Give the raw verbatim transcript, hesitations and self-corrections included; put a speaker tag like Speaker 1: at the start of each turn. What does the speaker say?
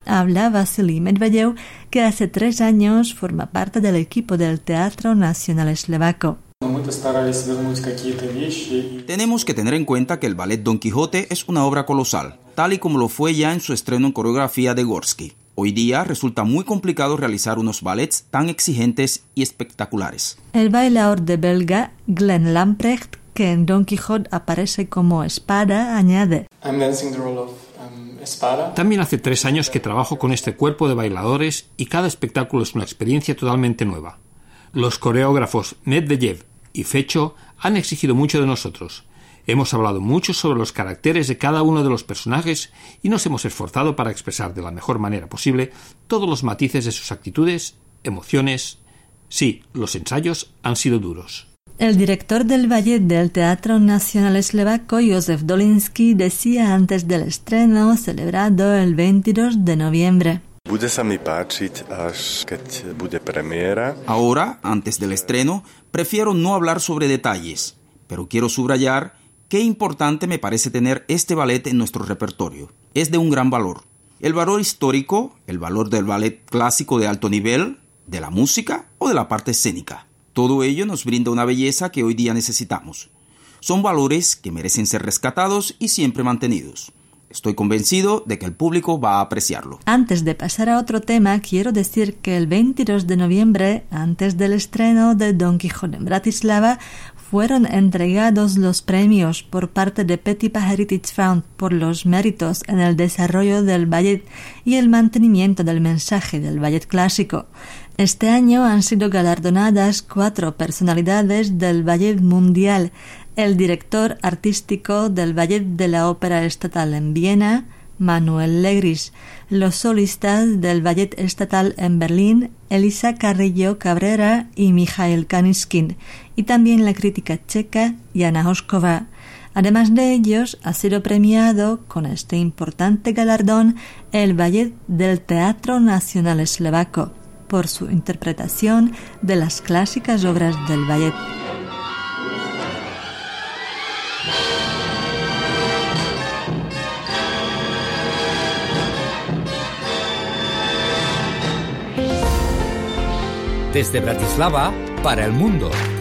Speaker 1: Habla Vasily Medvedev, que hace tres años forma parte del equipo del Teatro Nacional Eslovaco.
Speaker 2: Tenemos que tener en cuenta que el ballet Don Quijote es una obra colosal, tal y como lo fue ya en su estreno en coreografía de Gorsky. Hoy día resulta muy complicado realizar unos ballets tan exigentes y espectaculares.
Speaker 1: El bailaor de belga Glenn Lamprecht, que en Don Quijote aparece como espada, añade:
Speaker 3: También hace tres años que trabajo con este cuerpo de bailadores y cada espectáculo es una experiencia totalmente nueva. Los coreógrafos Medvedev y Fecho han exigido mucho de nosotros. Hemos hablado mucho sobre los caracteres de cada uno de los personajes y nos hemos esforzado para expresar de la mejor manera posible todos los matices de sus actitudes, emociones. Sí, los ensayos han sido duros.
Speaker 1: El director del ballet del Teatro Nacional Eslovaco, Josef Dolinsky, decía antes del estreno celebrado el veintidós de noviembre.
Speaker 2: Ahora, antes del estreno, prefiero no hablar sobre detalles, pero quiero subrayar qué importante me parece tener este ballet en nuestro repertorio. Es de un gran valor. El valor histórico, el valor del ballet clásico de alto nivel, de la música o de la parte escénica. Todo ello nos brinda una belleza que hoy día necesitamos. Son valores que merecen ser rescatados y siempre mantenidos. Estoy convencido de que el público va a apreciarlo.
Speaker 1: Antes de pasar a otro tema, quiero decir que el veintidós de noviembre, antes del estreno de Don Quijote en Bratislava, fueron entregados los premios por parte de Petipa Heritage Fund por los méritos en el desarrollo del ballet y el mantenimiento del mensaje del ballet clásico. Este año han sido galardonadas cuatro personalidades del ballet mundial: el director artístico del Ballet de la Ópera Estatal en Viena, Manuel Legris, los solistas del Ballet Estatal en Berlín, Elisa Carrillo Cabrera y Michael Kaniskin, y también la crítica checa Jana Hošková. Además de ellos, ha sido premiado con este importante galardón el Ballet del Teatro Nacional Eslovaco por su interpretación de las clásicas obras del ballet.
Speaker 4: Desde Bratislava para el mundo.